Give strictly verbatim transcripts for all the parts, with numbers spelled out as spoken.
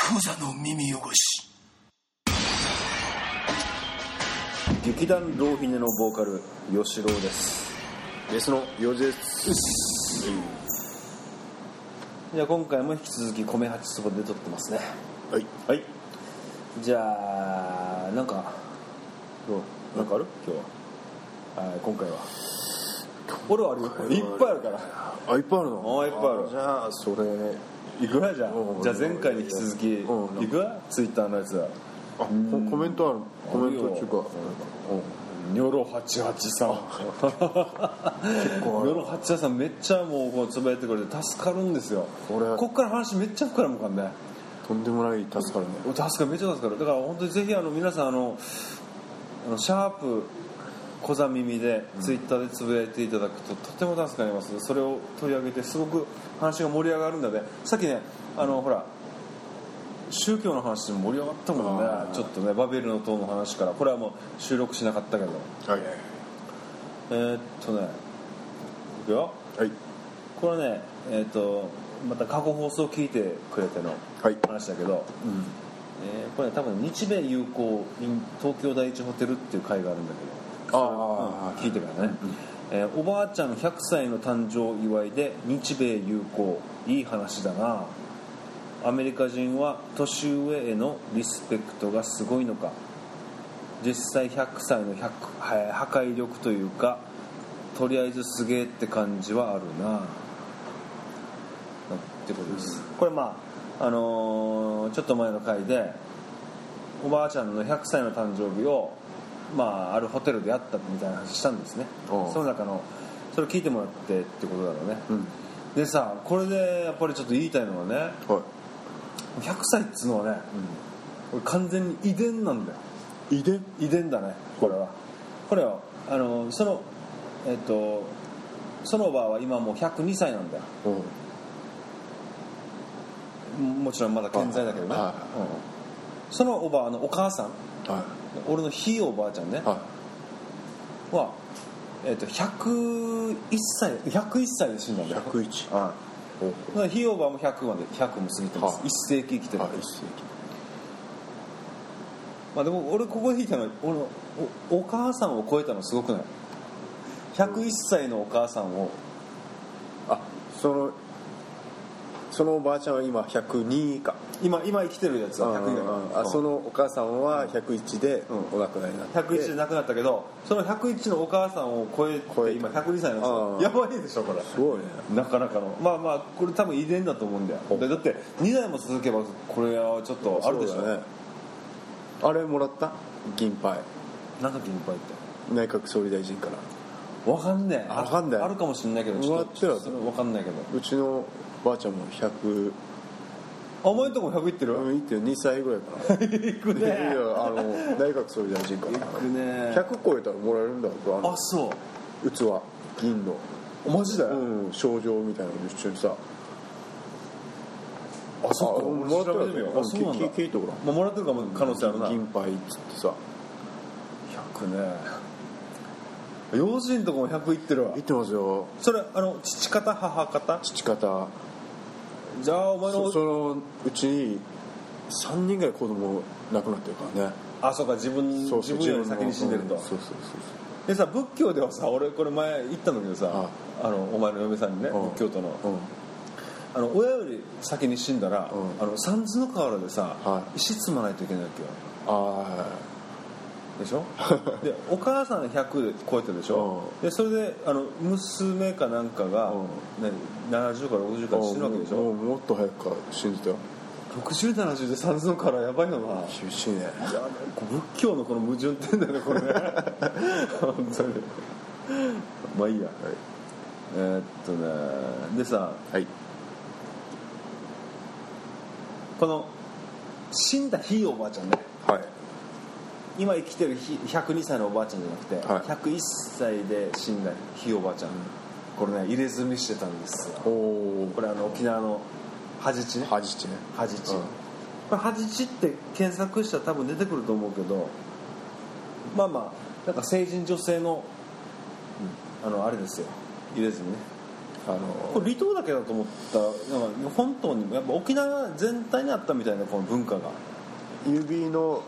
クザの耳汚し。 劇団ローヒネのボーカル吉郎です。 ベースのヨジです。 じゃあ今回も引き続き米八そばで撮ってますね。 はいはい。じゃあなんかどうなんかある今日は。はい、今回は俺はあるよ。いっぱいあるから。 あ、いっぱいあるの。 あ、いっぱいある。 じゃあそれいくらじゃあじゃあ前回に引き続きいくらツイッターのやつだ。 あ、コメントある。コメントっていうかニョロはちはちさん結構ニョロはちはちさんめっちゃもうこうつぶやいてくれて助かるんですよ。これこっから話めっちゃ膨らむからね。 とんでもない助かるね。 助かる、めっちゃ助かる。だから本当にぜひあの皆さんあのあのシャープ小座耳でツイッターでつぶやいていただくととても助かります。それを取り上げてすごく話が盛り上がるんだね。さっきねあのほら宗教の話でも盛り上がったもんね。ちょっとねバベルの塔の話からこれはもう収録しなかったけど、 はい、 えー、っとねいくよ。 はい。 これねえー、っとまた過去放送を聞いてくれての話だけど、はい、うんえー、これ、ね、多分日米友好 in 東京第一ホテルっていう会があるんだけど、ああ、聞いてからね、うんえー、おばあちゃんひゃくさいの誕生祝いで日米友好いい話だな。アメリカ人は年上へのリスペクトがすごいのか。実際ひゃくさいのひゃく破壊力というかとりあえずすげえって感じはあるなってことです。これまああのー、ちょっと前の回でおばあちゃんのひゃくさいの誕生日をまああるホテルでやったみたいな話したんですね。その中のそれ聞いてもらってってことだろうね、うん、でさこれでやっぱりちょっと言いたいのはね、はい、ひゃくさいっつうのはね、うん、完全に遺伝なんだよ。 遺伝遺伝だねこれは。これはあのそのえっとそのおばあは今もうひゃくにさいなんだよ、うん、もちろんまだ健在だけどね、はいはい、うん、そのおばあのお母さん、はい、俺のひいおばあちゃんね、はい、は、えっと、ひゃくいっさいひゃくいっさいで死んだんだよ。 ひゃくいち、 はい、ひいおばあもひゃくまでひゃくも過ぎてます、はい、いっせいき生きてる、はい、いっせいき。まあ、でも俺ここで聞いたのは俺の お, お母さんを超えたのすごくない？ひゃくいっさいのお母さんを、 あ、そのそのおばあちゃんは今ひゃくにか。 今今生きてるやつはひゃくにだから、 あ、そのお母さんはひゃくいちでお亡くなりになって、 ひゃくいちで亡くなったけどそのひゃくいちのお母さんを超えて今ひゃくにさいなんですよ。やばいでしょこれ。 すごいね。 なかなかのまあまあこれ多分遺伝だと思うんだよ。だってにだいも続けばこれはちょっとあるでしょ。ね、 あれもらった銀牌。 なんか銀牌って内閣総理大臣から。 わかんねえ。 わかんない。 あるかもしれないけどちょっとわかんないけど。 うちのばあちゃんもひゃく。 あ、お前んとこひゃくいってる？ うん、いってる。にさいぐらいかな。 いくね。いやあの内閣総理大臣から。いくね。 ひゃく超えたらもらえるんだと。 あ、そう。 器銀の。 マジだよ。 うん、賞状みたいなの一緒にさ。 あ、そっか。もらってるよ。あ、そうなんだ。 聞いてごらん。 まあ、もらってるかも可能性あるな。 銀牌っつってさ。 ひゃくね。養子んとこもひゃくいってるわ。 いってますよ。 それあの父方母方？ 父方。 じゃあお前のそ, そのうちにさんにんぐらい子供亡くなってるからね。 あ、そうか、自分そうそう自分より先に死んでると。 そうそうそうそう。 でさ、仏教ではさ、俺これ前言ったんだけどさ、ああのお前の嫁さんにね、仏教徒の、うん、あの親より先に死んだら、うん、あの三途の河原でさ、はい、石積まないといけないわけよ。ああ。でしょでお母さんひゃく超えてるでしょ、うん、でそれであの娘かなんかが、うんね、ななじゅうからろくじゅうから死ぬわけでしょ。 もうもっと早くから死んでたよ。 ろくじゅう、ななじゅうで三途の河原やばいのな。 厳しいね。いや仏教のこの矛盾ってんだよねこれね本当にまあいいや、はい、えー、っとねでさ、はい、この死んだひいおばあちゃんね、はい、今生きてるひゃくにさいのおばあちゃんじゃなくて、はい、ひゃくいっさいで死んだひいおばあちゃん、これね入れ墨してたんですよ。おこれあの沖縄のハジチね。 ハジチね。 ハジチ、うん、これハジチって検索したら多分出てくると思うけど、まあまあなんか成人女性の、うん、あのあれですよ、入れ墨ね。 あのこれ離島だけだと思ったらなんか本島にもやっぱ沖縄全体にあったみたいなこの文化が指の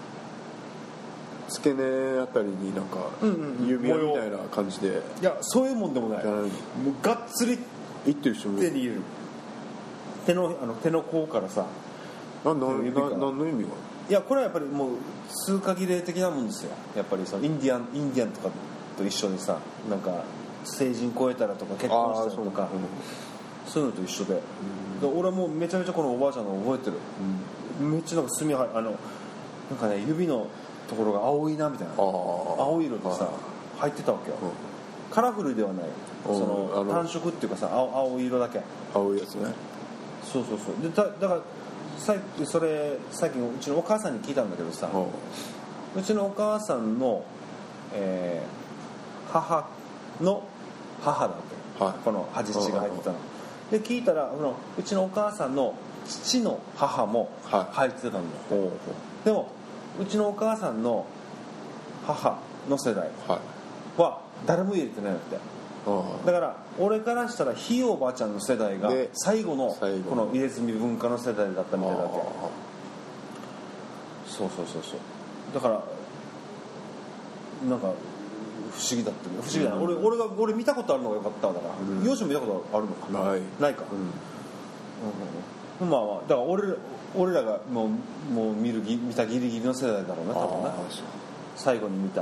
付け根あたりになんか指輪みたいな感じで、 いやそういうもんでもない、もうがっつりいってる人も手に入れる手のあの手の甲からさななな何の意味がいやこれはやっぱりもう通過儀礼的なもんですよ。やっぱりそのインディアンインディアンとかと一緒にさなんか成人超えたらとか結婚したらとかそういうのと一緒で、うん、俺はもうめちゃめちゃこのおばあちゃんの覚えてる、うん、めっちゃなんか墨はあのなんかね指のところが青いなみたいな青色でさ入ってたわけよ、うん、カラフルではないその単色っていうかさ 青, 青色だけ青いやつね。 そうそうそうで だ, だからさそれ最近うちのお母さんに聞いたんだけどさ、うちのお母さんの、えー、母の母だわけ、はい、この恥七が入ってたので聞いたらうちのお母さんの父の母も入ってたんだよ、はい、でもうちのお母さんの母の世代は誰も入れてないんだって、だから俺からしたらひいおばあちゃんの世代が最後のこの入れ墨文化の世代だったみたいだけ。そうそうそうそうだからなんか不思議だったね。不思議だな、うん、俺, 俺が俺見たことあるのがよかっただから、うん、よしも見たことあるのかないないか、うんうん、まあまあだから 俺, 俺らがもうもう見る見たギリギリの世代だろうな多分な最後に見た、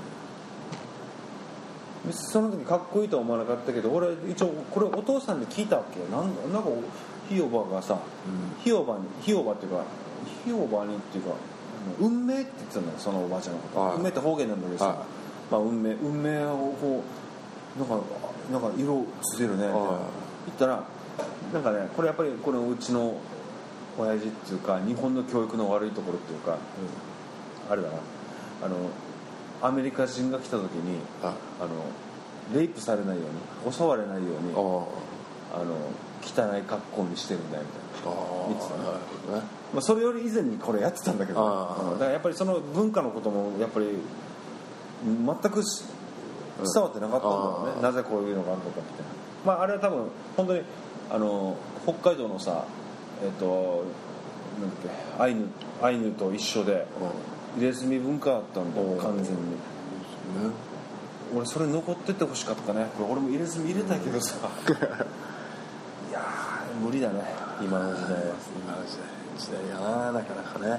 うん、その時かっこいいとは思わなかったけど俺一応これお父さんに聞いたわけなんなんかひいおばがさ、うん、ひいおばにひいおばっていうかひいおばにっていうか運命って言ってたんだよそのおばあちゃんのこと、はい、運命って方言なんだけどさ、はいまあ、運命運命をこうなんかなんか色つけるねみたいな言ったらなんかねこれやっぱりこのうちの親父っていうか日本の教育の悪いところっていうか、うん、あれだなあのアメリカ人が来た時にあのレイプされないように襲われないようにあの汚い格好にしてるんだよみたいな言ってたね、まあ、それより以前にこれやってたんだけど、ね、だからやっぱりその文化のこともやっぱり全く伝わってなかったんだろうね、なぜこういうのがあるのかって、まあ、あれは多分本当にあの北海道のさえっ、ー、となんだっけアイヌ、アイヌと一緒で入れ墨文化あったんだよ完全に、俺それ残っててほしかったね。これ俺も入れ墨入れたいけどさいや無理だね今の時代は。今の時代やななかなかね。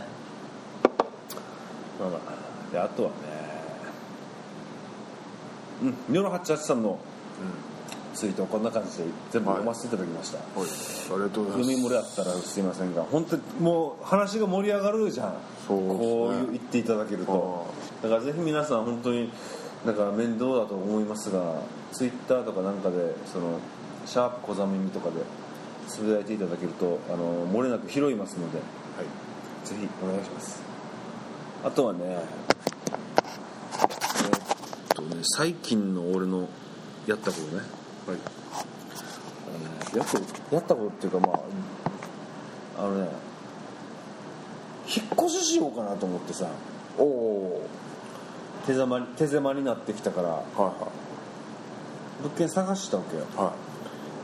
まあまあであとはねうんニョロはちはちさんのツイートをこんな感じで全部読ませていただきました、はいはい、 ありがとうございます。 読み漏れあったらすいませんが本当にもう話が盛り上がるじゃん。そうですね、こう言っていただけると。だからぜひ皆さん本当になんか面倒だと思いますがツイッターとかなんかでそのシャープ小ざ耳とかでつぶやいていただけるとあの漏れなく拾いますので、はい、ぜひお願いします。あとはねえー、っとね最近の俺のやったことね、はいあのね、や, っやったことっていうかまああのね引っ越ししようかなと思ってさおお手狭に手狭になってきたから、はいはい、物件探したわけよ、はい、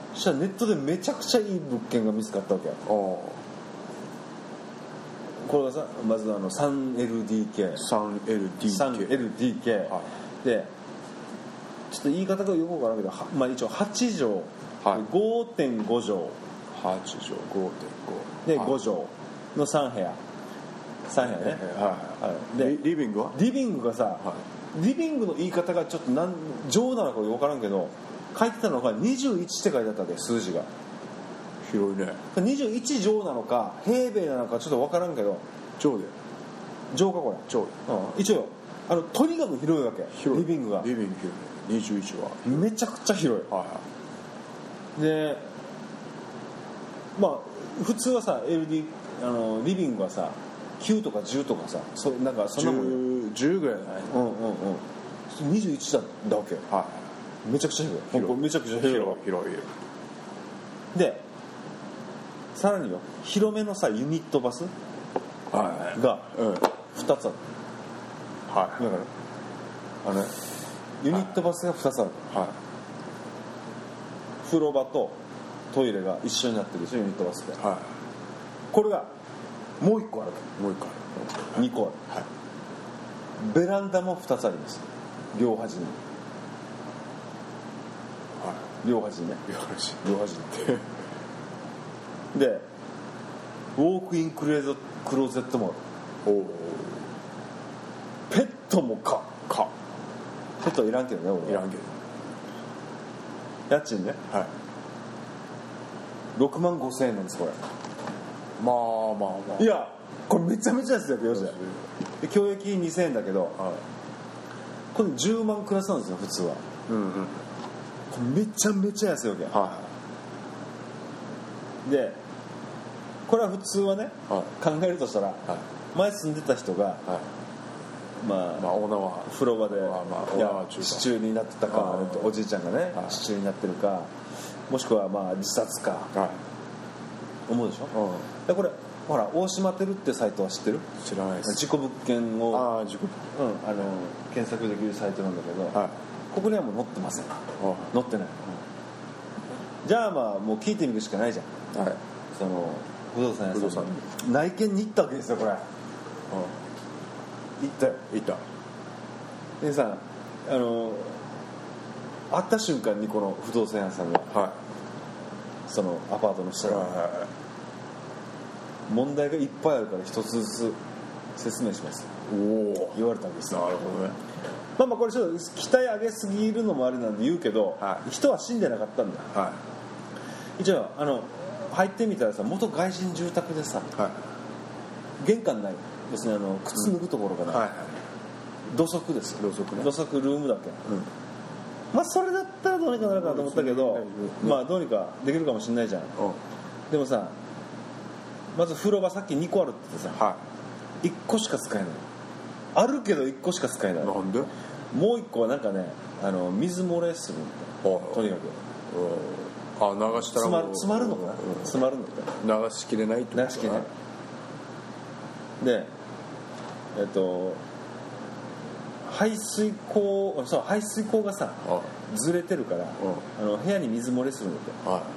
そしたらネットでめちゃくちゃいい物件が見つかったわけよ。おこれがさまずあの スリーエルディーケースリーエルディーケースリーエルディーケー、はい、でちょっと言い方がよくわからんけど、まあ、一応はちじょう、はい、ごてんごじょうはちじょう ごてんごでごじょうのさんへやさんへやね、はいはい、でリビングはリビングがさ、はい、リビングの言い方がちょっと何畳なのか分からんけど書いてたのがにじゅういちって書いてあったわけ数字が広いね。 にじゅういちじょうなのか平米なのかちょっと分からんけど畳で畳かこれ畳、うん、一応あのとにかく広いわけリビングがリビング広いにじゅういちはめちゃくちゃ広い、はいはい、でまあ普通はさ エルディー あのリビングはさきゅうとかじゅうとかさそなんかそんなもんじゅうぐらいじゃない、 うんうんうんにじゅういちだわけ、はい、めちゃくちゃ広い広いめちゃくちゃ広い広い広いでさらによ広めのさユニットバス、はい、がふたつある、はい、だからあのユニットバスがふたつある、はい、 風呂場とトイレが一緒になってるでしょユニットバスで、 はい、 これがもういっこあるもう一個あるにこある、はい、ベランダもふたつあります両端に、はい、両端にね両端両端にでウォークインクレーゾクローゼットもある。おペットもかかペットはいらんけどね俺いらんけど家賃ね、 はい、 ろくまんごせんえんなんですこれ。 まあまあまあいやこれめちゃめちゃ安いよよしで教育費にせんえんだけど、はい、これじゅうまんクラスなんですよ普通は、うんうん、これめちゃめちゃ安いわけ、はい、でこれは普通はね、はい、考えるとしたら、はい、前住んでた人が、はいまあ、 まあオーナーは風呂場で、 まあまあ、いや支柱になってたかおじいちゃんがね、はい、支柱になってるかもしくはまあ自殺か、はい、思うでしょ、うん、でこれほら大島テルってサイトは知ってる？ 知らないです。 事故物件をあ事故、 うん、あの検索できるサイトなんだけど、はい、ここにはもう載ってません。載ってない、うん、じゃあまあもう聞いてみるしかないじゃん、はい、その不動産屋さんに内見に行ったわけですよこれ、うん、行ったよ行ったでさあの会った瞬間にこの不動産屋さんが、はい、そのアパートの下が、はいはいはい、問題がいっぱいあるから一つずつ説明しますおお言われたんですよ。 なるほどね。 まあまあこれちょっと期待上げすぎるのもあれなんで言うけど、はい、人は死んでなかったんだよ、はい、一応あの入ってみたらさ元外人住宅でさ、はい、玄関ない要するにあの靴脱ぐところがない、うんはいはい、土足ですよ。土足ね。土足ルームだけ、うん、まあそれだったらどうにかなるかなと思ったけど、うん、まあどうにかできるかもしれないじゃん、うん、でもさまず風呂場さっきにこあるって言ってさ、はい、いっこしか使えないあるけどいっこしか使えない。 なんで？ もういっこはなんかねあの水漏れするとにかくあ流したらもう詰まるのかな、うん、詰まるのか流しきれないってこと流しきれないでえっと排水口そう排水口がさずれてるからあの部屋に水漏れするのと、はい、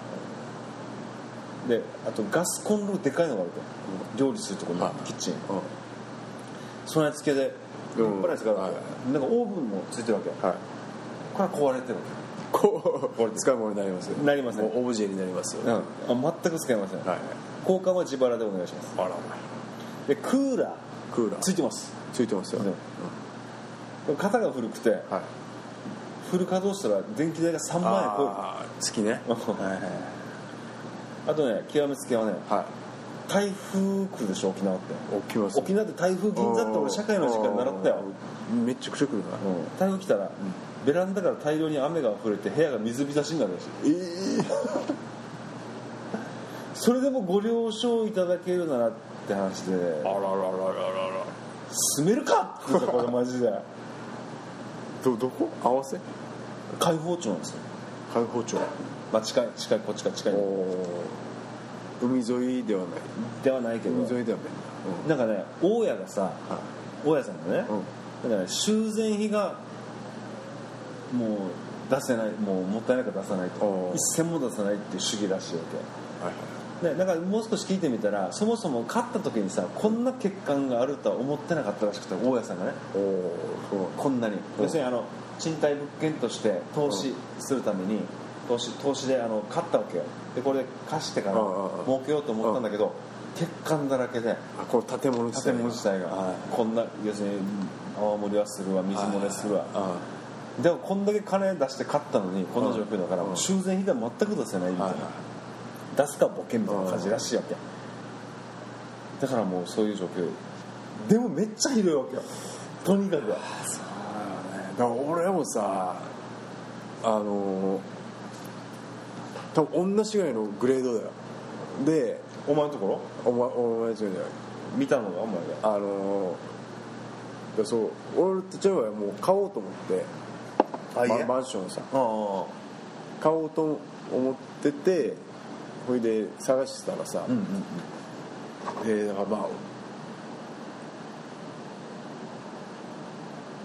であとガスコンロでかいのがあると、うん、料理するところの、はい、キッチン、うん、備え付けでいっぱいですから、はい、なんかオーブンもついてるわけ、はい、これは壊れてるわけこう使い物になりますよなりません。 オブジェになりますよ、ねうん、あ全く使いません、はい、交換は自腹でお願いします。あらでクーラークーラーついてますついてますよ、ねうん、型が古くて、はい、フル稼働したら電気代がさんまんえん超えるあ月ねはい、はい、 あとね極めつけはね、はい、台風来るでしょ沖縄って起きます、ね、 沖縄って台風銀座って俺社会の時間習ったよ。 めっちゃくちゃ来るな、うん、 台風来たら、うん、ベランダから大量に雨が溢れて部屋が水浸しになるらしい。えー、それでもご了承いただけるならって話であらららららら住めるかって言ったこれマジでどどこ合わせ海宝町なんですよ。 海宝町まあ近い近いこっちから近い海沿いではないではないけど海沿いではない、 うん、なんかね大家がさ、はい、大家さんがね、うん、だから、ね、修繕費がもう出せないもうもったいないから出さないと一銭も出さないっていう主義らしいわけ、はいはい、でだからもう少し聞いてみたらそもそも買った時にさこんな欠陥があるとは思ってなかったらしくて大家さんがねおそうこんなに要するにあの賃貸物件として投資するために投資投資であの買ったわけよ。でこれで貸してから儲けようと思ったんだけど欠陥だらけであこの建物自体が建物自体がこんな要するに泡盛はするわ水漏れするわでもこんだけ金出して買ったのにこんな状況だから修繕費が全く出せないみたいな出すかボケみたいな感じらしいわけだからもうそういう状況でもめっちゃひどいわけよとにかく。そうだね。 だから俺もさあの多分同じぐらいのグレードだよでお前のところお前お前じゃない見たのがお前があのそう俺たちはもう買おうと思ってあ、ま、マンションさあ買おうと思っててそれで探してたらさ、うんうんうん、でだからまあ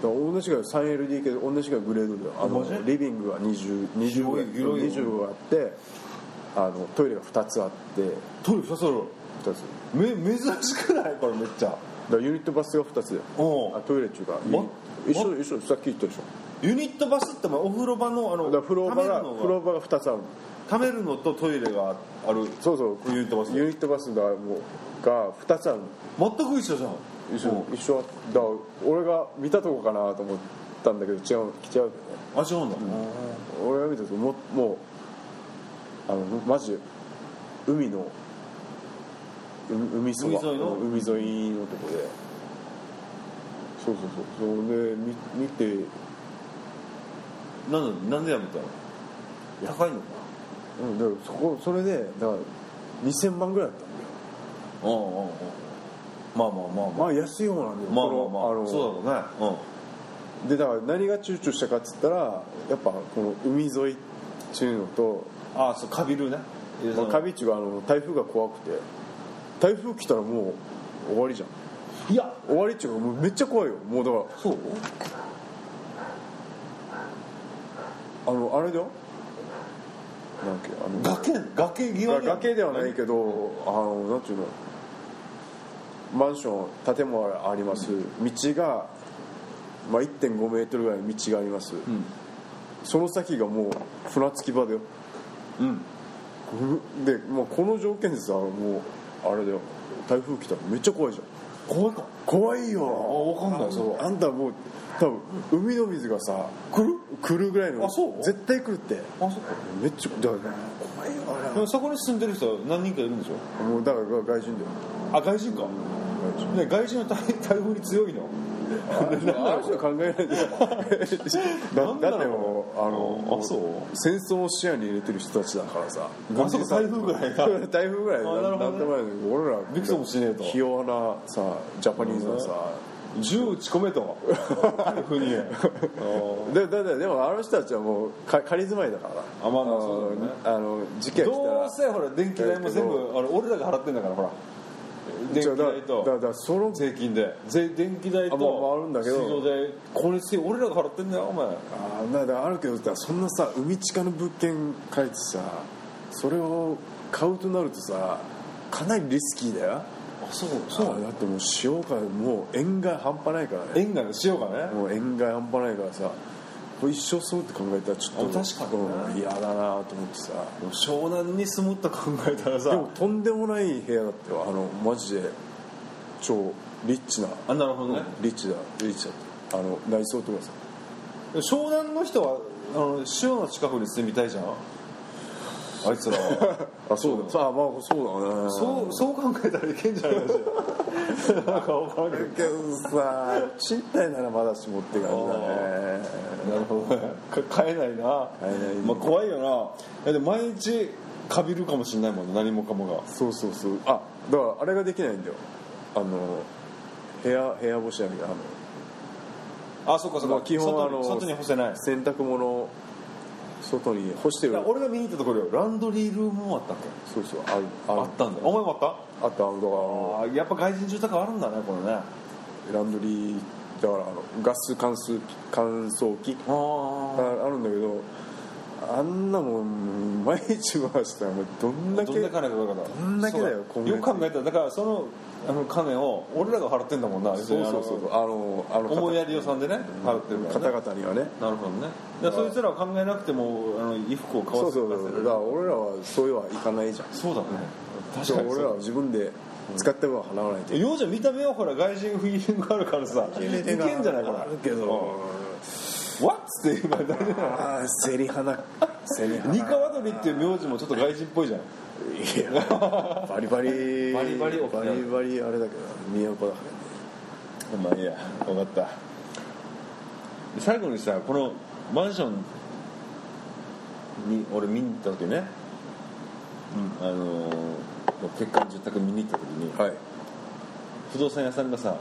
同じぐらい スリーエルディーケー 同じぐらいグレードであのリビングがにじゅう、にじゅうぐらいにじゅうあってあのトイレがふたつあってトイレふたつあるふたつめ珍しくないこれめっちゃだからユニットバスがふたつだよあトイレっていうか一緒一緒さっき言ったでしょユニットバスってお風呂場のあのだ風呂場が風呂場がふたつある溜めるのとトイレがあるそうそうユニットバスユニットバスがもうがふたつある全く一緒じゃん一緒一緒だから俺が見たとこかなと思ったんだけど違う違うあ違うんだ、 うん、俺が見たとこももうあのマジ海の海そば海沿いの海沿いのとこでそうそうそうそれで見見てなんなんでやめたの高いのかうんだからそこそれでだからにせんまんぐらいだったんだようんうんうんまあまあまあまあまあ安い方なんだよまあまあまああのそうだろうねうんでだから何が躊躇したかっつったらやっぱこの海沿いっていうのとああそうカビるねまあ、カビっちゅうかあの台風が怖くて台風来たらもう終わりじゃんいや終わりっちゅうかもうめっちゃ怖いよもうだからそうあのあれだよなんかあの崖崖際に崖ではないけどあのなんていうのマンション建物があります道が、まあ、いってんごメートルぐらいの道があります、うん、その先がもう船着き場だようんで、まあ、この条件でさもうあれだよ台風来たらめっちゃ怖いじゃん怖いか怖いよあ分かんないそうあんたもう多分海の水がさ来る来るぐらいのあそう絶対来るってあそうかめっちゃだからね怖いよあれでもそこに住んでる人は何人かいるんでしょもうだから外人だよあ外人か外人ね外人は台台風に強いのあの人考えないでだだってもうあのあそう戦争を視野に入れてる人たちだからさあそう台風ぐらいか台風ぐらいあなるほどねなんともない俺らびくともしねえとひ弱なさジャパニーズのさ銃撃ち込めと台風にででででもあの人たちはもうか仮住まいだからあまあまあそうだねあの時期が来たらどうせほら電気代も全部あれ俺らが払ってんだからほら電気代とだからその税金で税電気代とあ、まあ、あるんだけど水道代これせ俺らが払ってんだよお前あだからあるけどそんなさ海地下の物件借りてさそれを買うとなるとさかなりリスキーだよあそうそうだってもう塩がもう塩害半端ないからね円が塩がねもう塩害半端ないからさこれ一生そうって考えたらちょっと確かに嫌、ね、だなと思ってさ湘南に住むと考えたらさでもとんでもない部屋だったよあのマジで超リッチなあなるほどねリッチだリッチだったあの内装とかさ湘南の人はあの塩の近くに住みたいじゃんあいつらはあそうださあまあそうだねそうそう考えたらいけんじゃないかしらなんか分からんけどさ賃貸ならまだしもって感じだねなるほどね買えないな買えない、 まあ、怖いよなで毎日かびるかもしれないもんね何もかもがそうそうそうあだからあれができないんだよあの部屋部屋干しやみたいなあそうかそうか、 まあ、基本あの外に干せない洗濯物外に干してる俺が見に行ったところよランドリールームもあったっけそうそうあるあるあったんだお前もあったあったあのだからあやっぱ外人住宅あるんだねこれねランドリーだからあのガス乾燥乾燥機ああるんだけどあんなもん毎日回したらどんだけどんだけ金かかるかどんだけだよよく考えたらだからそのあの金を俺らが払ってんだもんなそうそうそうあのあの思いやり予算でね払ってるから、 ね、方々にはねなるほどねだそいつらは考えなくてもあの衣服を買わせてそうそうそうだから俺らはそういうはいかないじゃんそうだね確かに俺らは自分で使った分は払わないとようじゃ見た目はほら外人フィーリングあるからさいけんじゃないかなあるけど What? って言えば大丈夫ああセリ花セリ花ニカワドリっていう名字もちょっと外人っぽいじゃんいやバリバリバリバリバリバリあれだけど都だからねまあいいや分かった最後にさこのマンションに俺見に行った時ね、うん、あのー、欠陥住宅見に行った時に、はい、不動産屋さんがさ、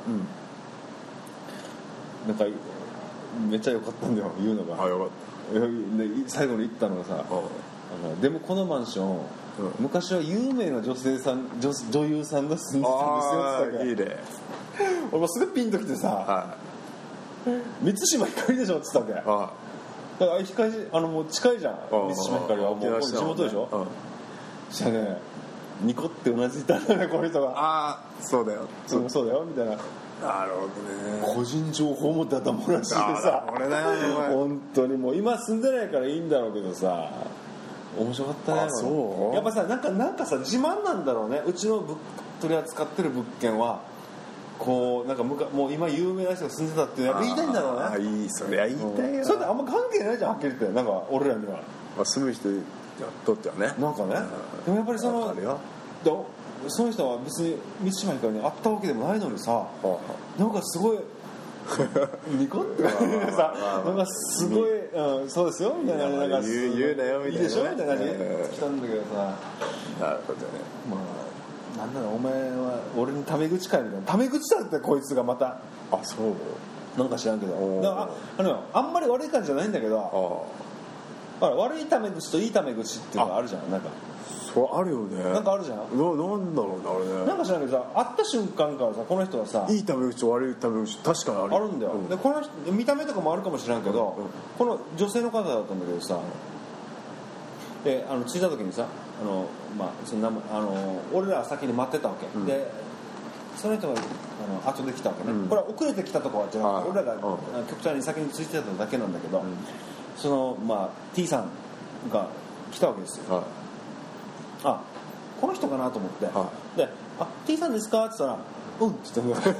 うん、なんかめっちゃ良かったんだよ言うのがあよかった最後に言ったのがさあのでもこのマンション、うん、昔は有名な女性さん 女, 女優さんが住んでたんですよって言ってたからいいね俺もすぐピンときてさ、は満島ひかりでしょって言ったわけ。だから光あのもう近いじゃん。満島ひかりはもう地元でしょ。そしたらねニコってうなずいたんだねこの人が。 ああそうだよそうそうだよみたいな。 なるほどね。 個人情報もだだ漏らしてさ。 俺だよ本当にもう今住んでないからいいんだろうけどさ。面白かったね。 あそうやっぱさなんかなんかさ自慢なんだろうね。うちのぶ取り扱ってる物件はこうなんかむかもう今有名な人が住んでたってやっぱ言いたいんだろうね。 ああいいそれ言いたいよ。 それってあんま関係ないじゃんはっきり言ってなんか俺らには。 まあ、住む人にとってはねなんかね。でもやっぱりそのその人は別に満島ひかりに会ったわけでもないのにさ、なんかすごいニコって感じでさ、なんかすごい、うん、そうですよみたいな、なんか言う言うなよみたいな、ね、 いいでしょみたいな感じで来たんだけどさ、 なるほどね。 まあなんだろうお前は俺にタメ口かいみたいな、タメ口だってこいつがまた、 あそうなんか知らんけど、だからああのあんまり悪い感じじゃないんだけど、あ悪いタメ口といいタメ口っていうのがあるじゃん、なんか。 そうあるよね。 なんかあるじゃん。ななんだろうねあれね。 なんか知らんけどさ、会った瞬間からさこの人はさいいタメ口と悪いタメ口確かにある。 あるんだよ。うん、でこの人見た目とかもあるかもしれんけど、うん、この女性の方だったんだけどさ、であの着いた時にさあのまあそのあの俺らは先に待ってたわけ。うん、でその人があの後で来たわけね。うん、これは遅れてきたとかはじゃなくて俺らが、うん、極端に先に着いてただけなんだけど、うん、そのまあ T さんが来たわけですよ。はい、あこの人かなと思って、はい、で「あ T さんですか?」って言ったら「うん」って言って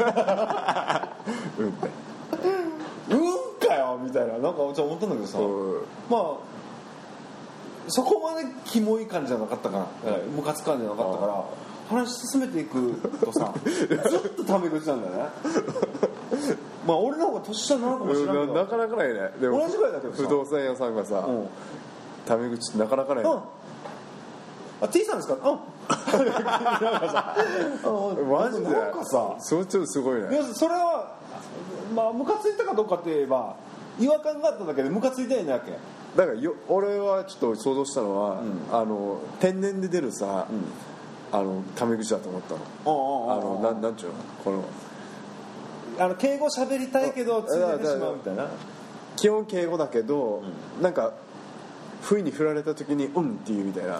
「うん」って「うんかよ」みたいななんかちょっと思ったんだけどさ、まあそこまでキモい感じじゃなかったからムカつく感じじゃなかったから話進めていくとさずっとタメ口なんだよね。まあ俺の方が年下なのかもしれないけどなかなかないね。でも同じぐらいだけどさ不動産屋さんがさ、うん、タメ口ってなかなかない、ね。うんあ T さんですか？うん。なんかさ、 マジで。 なんかさ、 それちょっとすごいね。 それはまあムカついたかどうかって言えば違和感があっただけでムカついてないわけ。 だからよ俺はちょっと想像したのは、うん、あの天然で出るさ、うん、あのタメ口だと思ったの。あのなんなんちゅうのこのあの敬語喋りたいけどついててしまうみたいな。 基本敬語だけど、うん、なんか。不意に振られた時に「うん」っていうみたいな、うん、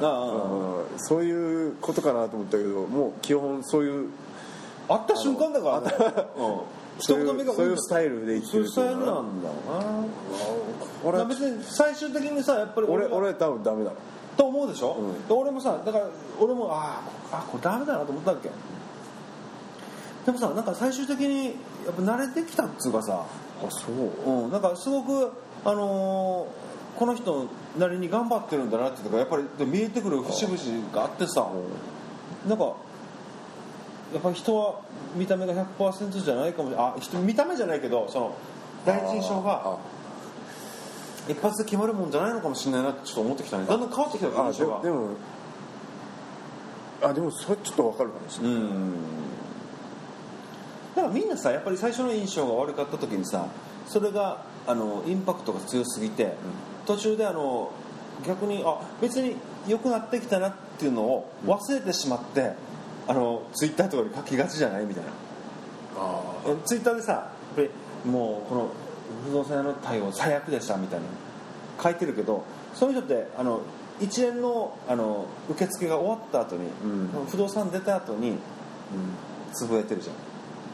そういうことかなと思ったけどもう基本そういう会った瞬間だからね、うん、 そういうそういうスタイルで生きてるそういうスタイルなんだろうな。俺別に最終的にさやっぱり俺俺多分ダメだと思うでしょ、うん、俺もさだから俺もああこれダメだなと思ったわけ。でもさなんか最終的にやっぱ慣れてきたっつうかさあそう、 うん、なんかすごくあのーこの人なりに頑張ってるんだなっていうかやっぱり見えてくる節々があってさ、なんかやっぱり人は見た目が ひゃくパーセント じゃないかもしれない。あ人見た目じゃないけどその第一印象が一発で決まるもんじゃないのかもしれないなってちょっと思ってきたね。だんだん変わってきた印象が。 でもあでもそれちょっと分かるかもしれない。うんだからみんなさやっぱり最初の印象が悪かった時にさそれがあのインパクトが強すぎて、うん、途中であの逆にあ別に良くなってきたなっていうのを忘れてしまって、うん、あのツイッターとかで書きがちじゃないみたいな。あツイッターでさやっぱりもうこの不動産屋の対応最悪でしたみたいな書いてるけどそういう人ってあの一連 の, あの受付が終わった後に、うん、不動産出た後に、うん、つぶやいてるじゃん。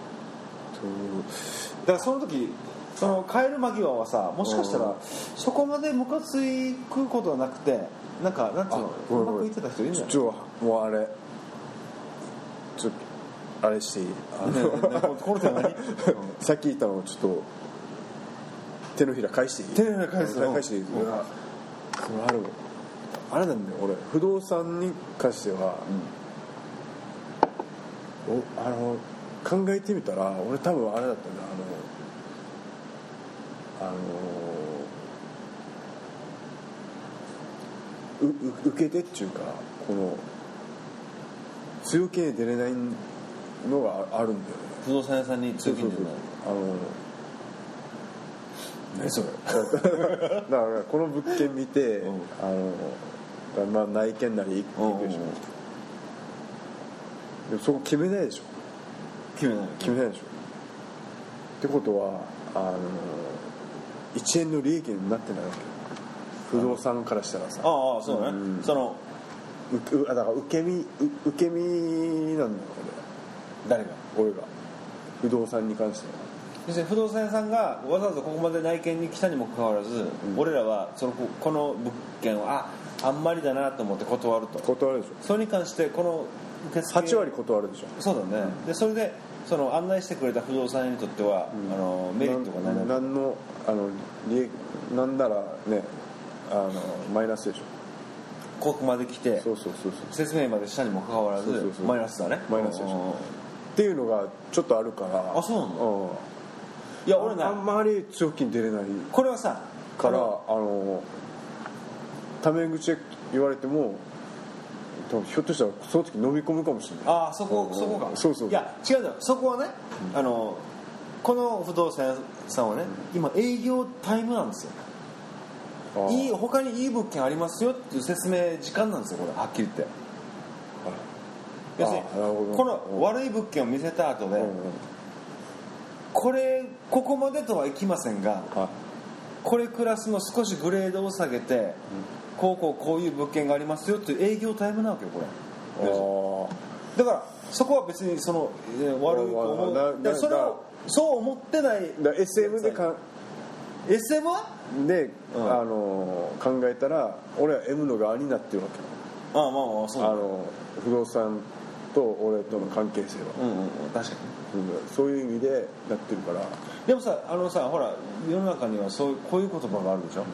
だからその時その帰る間際はさもしかしたらそこまでムカつくことはなくてなんかなんていうのうまくいってた人いるんじゃない？ ちょもうあれちょっとあれしていい？あの、ねね、この手何？さっき言ったのをちょっと手のひら返していい？ 手のひら返す返していい？それあるあれなんだよ俺不動産に関しては、うん、おあの考えてみたら俺多分あれだったんだあのあのうう受け手っていうかこの強気に出れないのがあるんだよね。 不動産屋さんに強気に出れない。 あの何それだからこの物件見て、うん、あのまあ内見なり行くでしょ、うんうん、でもそこ決めないでしょ。 決めない決めないでしょってことはあのいちえんの利益になってないわけ、不動産からしたらさ。 ああそうね、うん、そのうだから受け身受け身なんだよ俺。誰が？ 俺が不動産に関しては。 要するに不動産屋さんがわざわざここまで内見に来たにもかかわらず、うん、俺らはそのこの物件をああんまりだなと思って断ると。 断るでしょ。 それに関してこの受付はち割断るでしょ。 そうだね、うん、でそれでその案内してくれた不動産屋にとっては、うん、あのメリットがない何のあの利益なんならねあのマイナスでしょ。 ここまで来てそうそうそうそう説明までしたにもかかわらずそうそうそうマイナスだね。 マイナスでしょっていうのがちょっとあるから。 あそうなんだ、うん、 いや俺ねあんまり強気に出れないこれはさからあのタメ口言われてもひょっとしたらその時飲み込むかもしれない。 ああそこそこか。 そうそう。 いや違うだろそこはね、うん、あのこの不動産屋さんはね今営業タイムなんですよ。いい他にいい物件ありますよっていう説明時間なんですよこれはっきり言って。要するにこの悪い物件を見せた後で、うんうん、これここまでとはいきませんが、これクラスの少しグレードを下げて、うん、こうこうこういう物件がありますよっていう営業タイムなわけよこれ。だからそこは別にその悪いと思う。だそれをそう思ってない。 だ エスエム でかエスエム はで、うん、あの考えたら俺は M の側になってるわけ。 ああまあまあそうだ。あの不動産と俺との関係性は、 うんうんうん、確かに、 うん、そういう意味でなってるから。 でもさあのさほら世の中にはそうこういう言葉があるでしょ。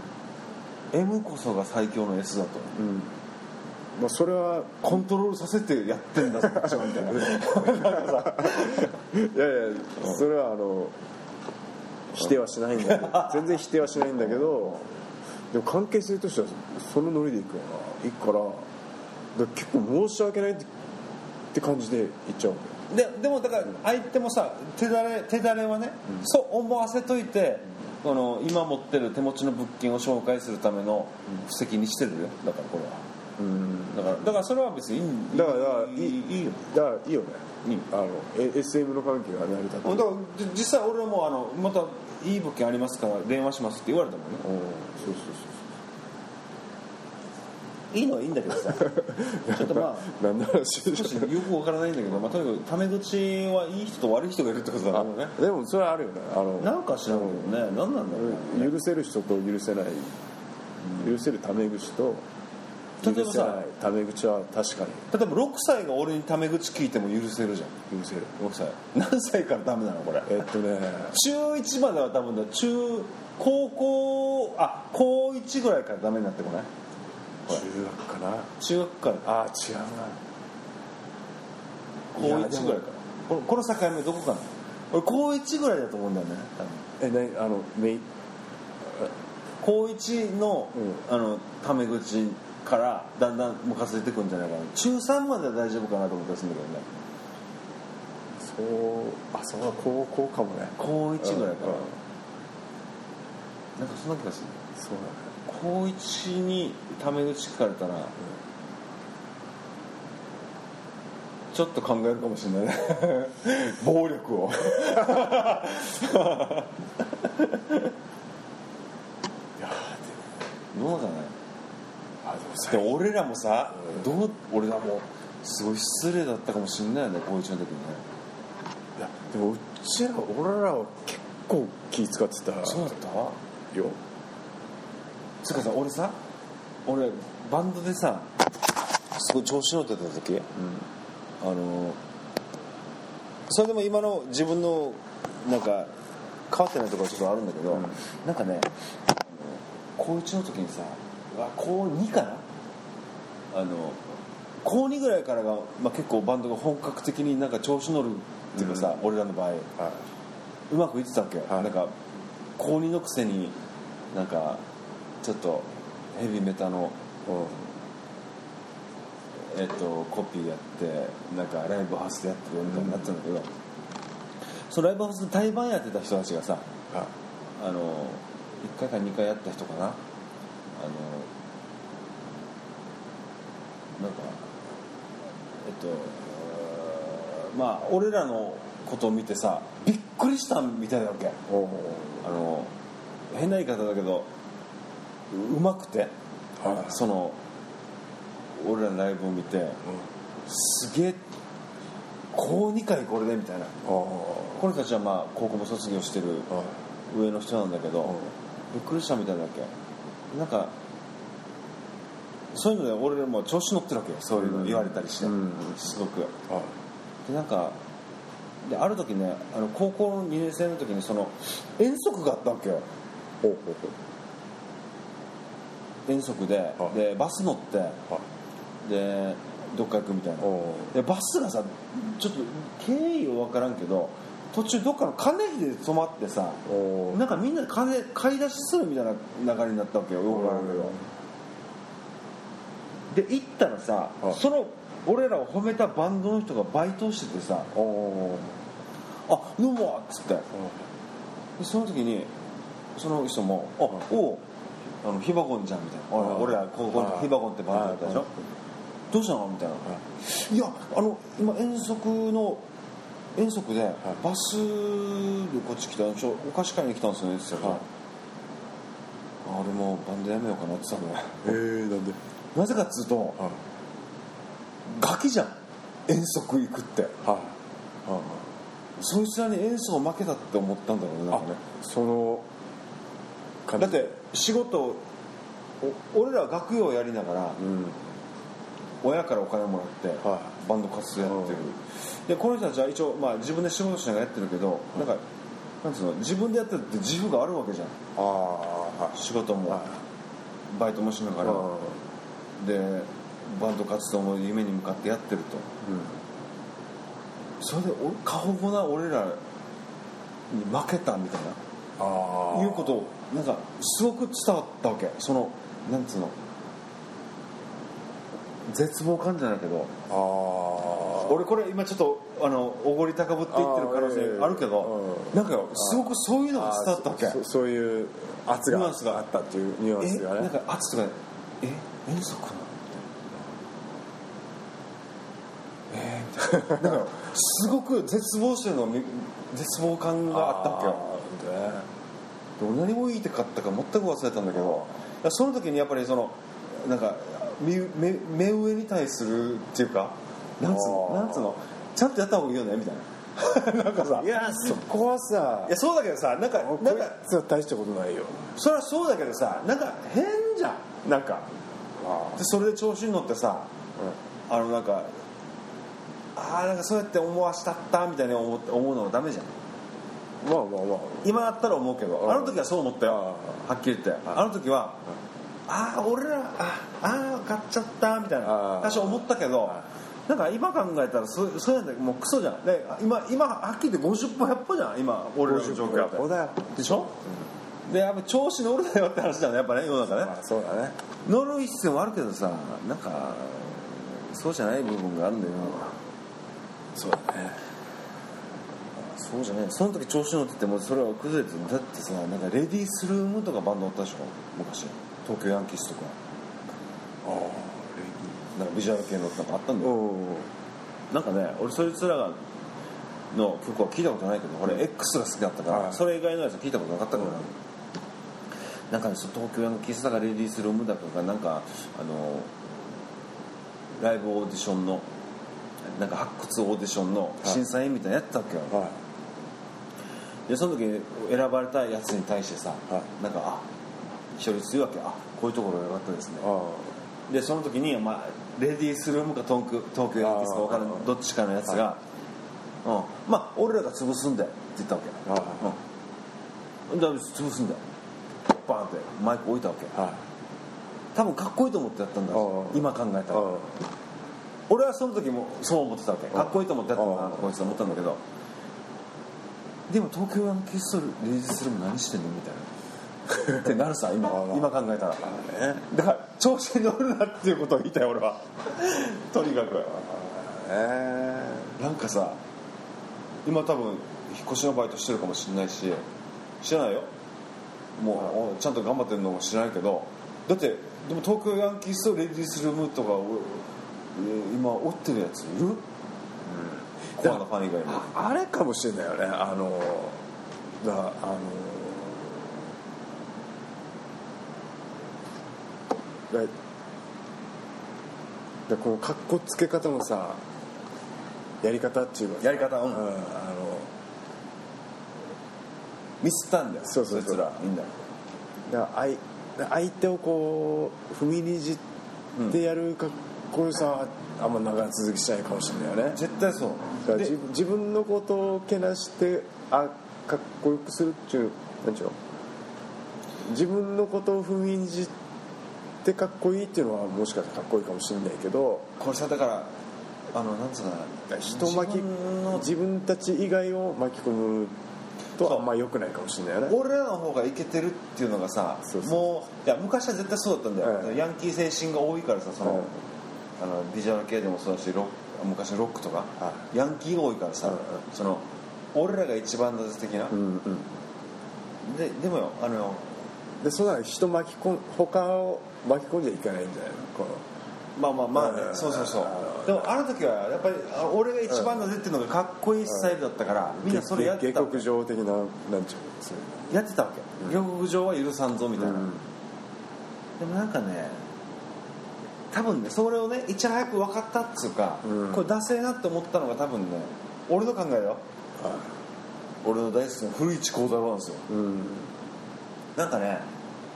M こそが最強の S だと、うんまあ、それはコントロールさせてやってんだぞみたいな。なんかさいやいやそれはあの否定はしないんだけど全然否定はしないんだけどでも関係性としてはそのノリでいくよないいからだから結構申し訳ないって感じで言っちゃうわけで。でもだから相手もさ手だれ手だれはね、うん、そう思わせといて、うん、この今持ってる手持ちの物件を紹介するための布石にしてるよ。だからこれは、うん、だからだからそれは別にいいだからだからいいいいよだからいいよね。いいあの エスエム の関係が成り立ってだから実際俺はもうあのまたいい物件ありますから電話しますって言われたもんね。 そうそうそういいのはいいんだけどさちょっとまあ何の話でしょ少しよくわからないんだけど、まあ、とにかくタメ口はいい人と悪い人がいるってことだもんね。 でもそれはあるよね。あのなんか知らんけどね、何なんだろうね。 許せる人と許せない、うん、許せるタメ口と許せないタメ口は確かに。 例えばろくさいが俺にタメ口聞いても許せるじゃん。 許せる。 ろくさい何歳からダメなのこれ。 えっとね中いちまでは多分だ中高校あ高いちぐらいからダメになってこない。 中学かな。 中学からああ違うな高いちぐらいからこの、この境目どこかな。俺高いちぐらいだと思うんだよね多分。え何あのメイ高いちの、うん、あのタメ口からだんだんムカついてくるんじゃないかな。中さんまでは大丈夫かなと思ったりするんだけどね。そうあそうは高校かもね。 高いちぐらいから、うん、なんかそんな気がする。 そうだね。 高いちにタメ口聞かれたら、うん、ちょっと考えるかもしれないね暴力をいやでもどうじゃない。あでもでも俺らもさ、うん、どう俺らもすごい失礼だったかもしれないよね高いちの時にね。 いやでもうちら俺らは結構気使ってた。 そうだったよ。 つかさ俺さ俺バンドでさすごい調子乗ってた時、うん、あのそれでも今の自分のなんか変わってないところはちょっとあるんだけど、うん、なんかね高いちの時にさ高にかなあの高にぐらいからが、まあ、結構バンドが本格的になんか調子乗るっていうかさ、うん、俺らの場合、はい、うまくいってたわけよ、はい、なんか高にのくせになんかちょっとヘビメタの、うん、えっとコピーやってなんかライブハウスでやってるみたいになってたんだけど、うん、そのライブハウスで対バンやってた人たちがさ、あのいっかいかにかいやった人かな、あのなんかえっとまあ俺らのことを見てさびっくりしたみたいなわけ。おあの変な言い方だけどうまくて、はい、その俺らのライブを見て、うん、すげえ高にかいこれでみたいな。この人たちはまあ高校も卒業してる上の人なんだけど、びっくりしたみたいなわけ。なんかそういうので俺らも調子乗ってるわけよ。そういうの言われたりして、うん、すごく。でなんかである時ね、あの高校のにねん生の時にその遠足があったわけよ。ほうほうほう。遠足で、でバス乗ってでどっか行くみたいな。でバスがさちょっと経緯は分からんけど途中どっかの金井で止まってさ、なんかみんなで金買い出しするみたいな流れになったわけよ。よく分からんけど。で行ったらさ、その俺らを褒めたバンドの人がバイトしててさ、あどうもっつって、でその時にその人もあおあのヒバゴンじゃんみたいな、俺ら高校にヒバゴンってバンドだったでしょ、どうしたのみたいな、いやあの今遠足の遠足でバスでこっち来たちょお菓子買いに来たんですよねって言ったら、あ俺もバンドやめようかなって言ってたのよ。 えー、なんでなぜかっつうと、はい、ガキじゃん遠足行くって、はいはい、そいつらに遠足を負けたって思ったんだろうね。なんかねそのだって仕事俺らは学業をやりながら、うん、親からお金もらって、はい、バンド活動やってる、うん、でこの人たちは一応、まあ、自分で仕事しながらやってるけど、うん、なんかなんつうの自分でやってるって自負があるわけじゃん。あ、はい、仕事も、はい、バイトもしながら、でバンド活動も夢に向かってやってると、うん、それで過保護な俺らに負けたみたいなあいうことをなんかすごく伝わったわけ。そのなんつうの絶望感じゃないけど、あ俺これ今ちょっとあのおごり高ぶって言ってる可能性あるけど、なんかすごくそういうのが伝わったわけ。 そ, そういう圧があったっていうニュアンスがね。 なんか圧とかえ遠足かなえー、みたいな。だからすごく絶望してるの絶望感があったわけよ。で何も言いたかったか全く忘れたんだけど、その時にやっぱりそのなんか 目, 目, 目上に対するっていうかなんつうのなんつうのちゃんとやった方がいいよねみたいななんかさいやそこはさいやそうだけどさなんかなんか大したことないよ。 それはそうだけどさなんか変じゃんなんかでそれで調子に乗ってさ、うん、あのなんかああなんかそうやって思わしたったみたいに思って思うのはダメじゃん。 まあまあまあ今だったら思うけど、あの時はそう思ったよ。はっきり言ってあの時はああ俺らああ買っちゃったみたいな多少思ったけど、なんか今考えたらそそうやんでもうクソじゃん。で今今はっきり言ってごじゅっぽひゃっぽじゃん今俺らの状況ってでしょ、うん、でやっぱ調子乗るなよって話だねやっぱね世の中ね、まあ、そうだね乗る必要もあるけどさなんかそうじゃない部分があるんだよ。そうだねそうじゃねその時調子乗っててもそれは崩れてだってさなんかレディースルームとかバンドあったでしょ昔東京ヤンキースとかああレディーなんかビジュアル系のなんかあったんだよ。なんかね俺そいつらがの曲は聞いたことないけど俺 X が好きだったから、はい、それ以外のやつは聞いたことなかったから、うん、なんかね東京ヤンキースだかレディースルームだとかなんかあのライブオーディションのなんか発掘オーディションの審査員みたいなやったっけよ、はいでその時に選ばれたやつに対してさ、はい、なんかあ一人強いわけあこういうところが良かったですね。でその時に、まあ、レディースルームか東京東京ヤンキースか分からんどっちかのやつが、うん、まあ俺らが潰すんだよって言ったわけ、うん、だから潰すんだよバーンってマイク置いたわけ、はい、多分かっこいいと思ってやったんだ今考えたら。俺はその時もそう思ってたわけかっこいいと思ってやったんだなこいつと思ったんだけどでも東京ヤンキースとレディースルーム何してんのみたいなってなるさ今今考えたら、ね、だから調子に乗るなっていうことを言いたい俺はとにかく、えー、なんかさ今多分引っ越しのバイトしてるかもしれないし知らないよもうちゃんと頑張ってるのも知らないけどだってでも東京ヤンキースとレディースルームとか今追ってるやついる、うん、 ファンのファン以外もあ, あれかもしれないよねあのだあのだだこのカッコつけ方のさやり方っていうのやり方、うん、 うん、あのミスったんだよそうそうそうそいつらみんなだから相, 相手をこう踏みにじってやるかっこよさはあんま長続きしないかもしれないよね絶対そうだから自, 自分のことをけなしてあかっこよくするっていうなんちゅうの自分のことを踏みにじってかっこいいっていうのはもしかしたらかっこいいかもしれないけどこれさだからあのなんつうかな人巻き 自, 分の自分たち以外を巻き込むとあんま良くないかもしれないよね俺らの方がイケてるっていうのがさそうそうもういや昔は絶対そうだったんだよ、はい、ヤンキー精神が多いからさその、はい、あのビジュアル系でもそうだしロ昔のロックとか、はい、ヤンキーが多いからさ、はい、その俺らが一番だぜ的な、うんうん、で, でもよあのでそんな人巻き込ん他を巻き込んじゃいけないんじゃないのこのまあまあまあ、ね、そうそうそうでもある時はやっぱり俺が一番だぜっていうのがかっこいいスタイルだったからみんなそれやってた下克上的ななんちゅうやってたわけ、うん、下克上は許さんぞみたいな、うん、でもなんかね多分ねそれをねいち早く分かったっつうか、うん、これダセえなって思ったのが多分ね俺の考えよ、はい、俺の大好きな古市幸太郎なんですよ、うん、なんかね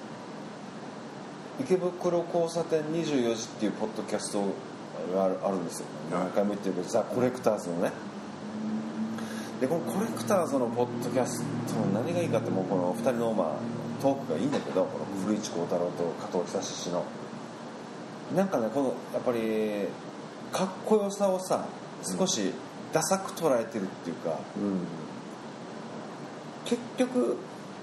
池袋交差点にじゅうよじっていうポッドキャストがあるんですよ何回も言ってるけどザ・コレクターズのねでこのコレクターズのポッドキャストの何がいいかってもうこのふたりのまあトークがいいんだけどこの古市幸太郎と加藤久志氏のなんかねこのやっぱりかっこよさをさ少しダサく捉えてるっていうか、うん、結局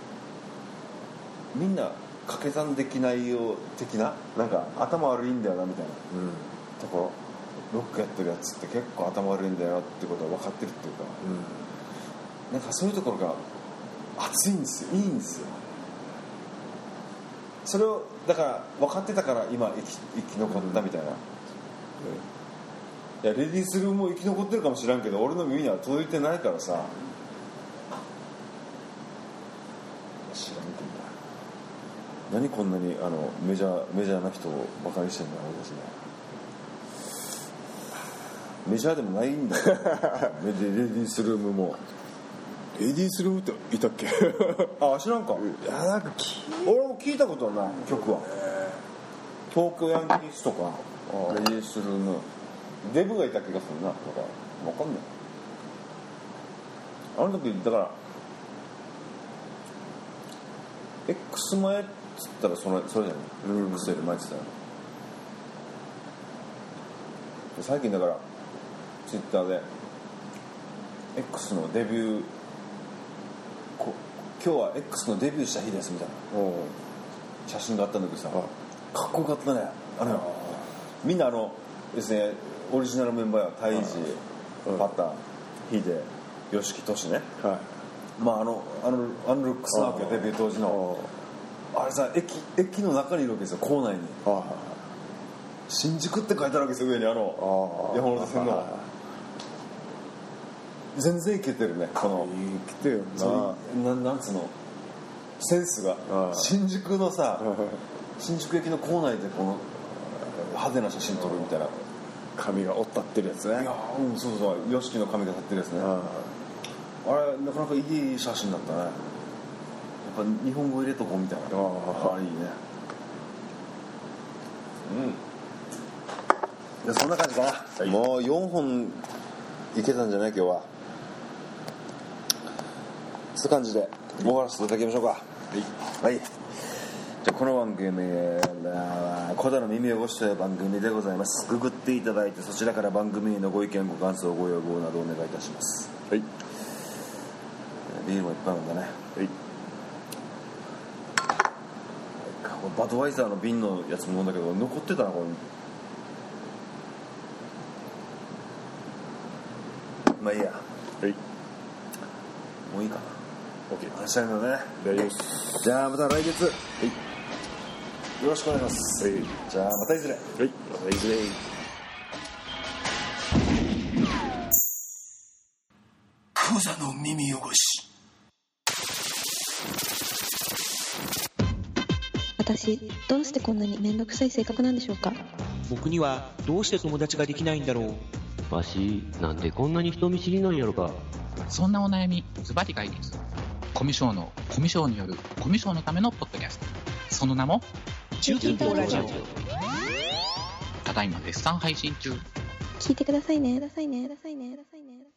みんな掛け算できないよ的ななんか頭悪いんだよなみたいな、うん、ところロックやってるやつって結構頭悪いんだよなってことは分かってるっていうか、うん、なんかそういうところが熱いんですよいいんですよそれをだから分かってたから今生き、生き残ったみたいな、うん、いやレディースルームも生き残ってるかもしれんけど俺の耳には届いてないからさ知らんけど何こんなにあのメジャーメジャーな人をバカにしてるんだろうですねメジャーでもないんだよレディースルームもレディースルームっていたっけあ知らんかいやなんか俺も聞いたことはない曲は東京ヤンキースとかレディースルームデブがいた気がするなだから分かんないあの時だから X 前っつったらそれそれじゃない、うん、X より前っつったら最近だからツイッターで X のデビューこ今日は X のデビューした日ですみたいな写真があったんだけどさかっこよかったねあのみんなあのですねオリジナルメンバーはタイジパターヒデ吉木トシね、はい、まああのあのアンルックスなわけデビュー当時のあれさ 駅, 駅の中にいるわけですよ構内に新宿って書いてあるわけですよ上にあの山手線の全然いけてるねこのいけてるな な, なんつうのセンスが新宿のさ新宿駅の構内でこの派手な写真撮るみたいな髪が折ったってるやつねいや、うん、そうそう ヨシキの髪が立ってるやつねあれなかなかいい写真だったねやっぱ日本語入れとこうみたいなああいいねうんそんな感じかな、はい、もうよんほんいけたんじゃない今日はそういう感じで終わらせていただきましょうかはい、はい、じゃあこの番組は小田の耳汚しという番組でございます。ググっていただいてそちらから番組へのご意見ご感想ご要望などお願いいたします。はいビールもいっぱい飲んだね。はいバドワイザーの瓶のやつも飲んだけど残ってたなこれ。まあいいや。はいもういいかな。OK 話したいのね。 大丈夫です。 じゃあまた来月、はい、よろしくお願いします、はい、じゃあまたいずれ、はい、 またいずれ。 クザの耳汚し。 私、どうしてこんなにめんどくさい性格なんでしょうか。 僕にはどうして友達ができないんだろう。わし、なんでこんなに人見知りなんやろか。 そんなお悩み、ズバリ解決。コミュ障のコミュ障によるコミュ障のためのポッドキャスト。その名も中近東ラジオ。 ただいま絶賛配信中。 聞いてくださいね。くださいね。くださいね。くださいね。